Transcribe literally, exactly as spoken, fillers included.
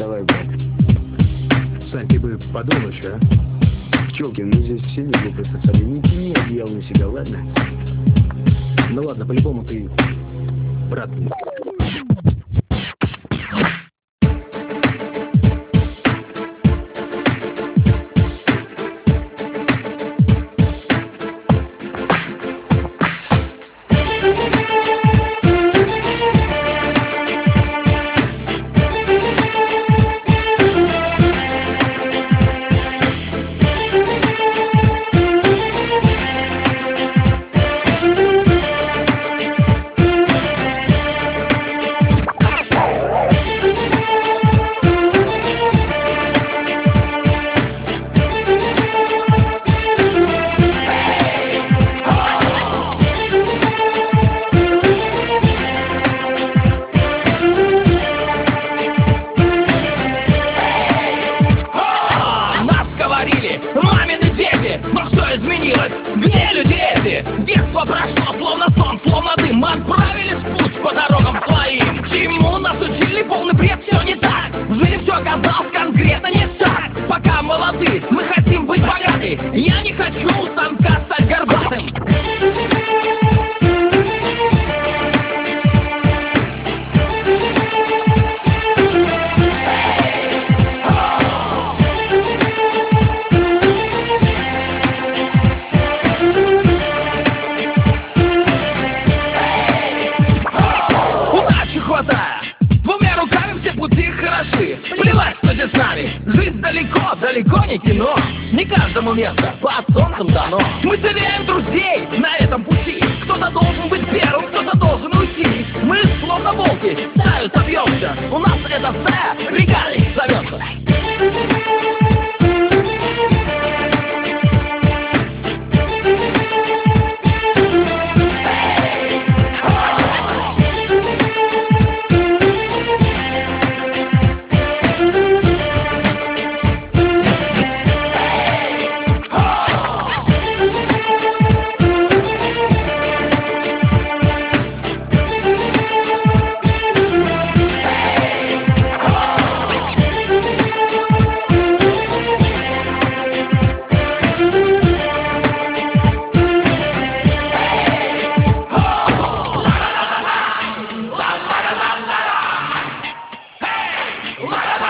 Давай, брат. Сань, ты бы подумал еще, а? Пчелки, мы здесь все не глупые пацаны. Не тяни одеяло на себя, ладно? Ну ладно, по-любому ты брат мне. Мамины дети, но что изменилось? Где люди эти? Детство прошло, словно сон, словно дым. Мы отправились в путь по дорогам своим. Чему нас учили, полный бред, все не так. В жизни все оказалось конкретно не так. Пока молоды, мы хотим быть богаты. Я не хочу у станка стать горбатым. Двумя руками все пути хороши. Плевать, кто здесь с нами. Жизнь далеко, далеко не кино. Не каждому место под солнцем дано. Мы теряем друзей на этом пути. Кто-то должен быть первым, кто-то должен уйти. Мы словно волки, стаю собьемся. У нас эта стая бригадой зовется. What?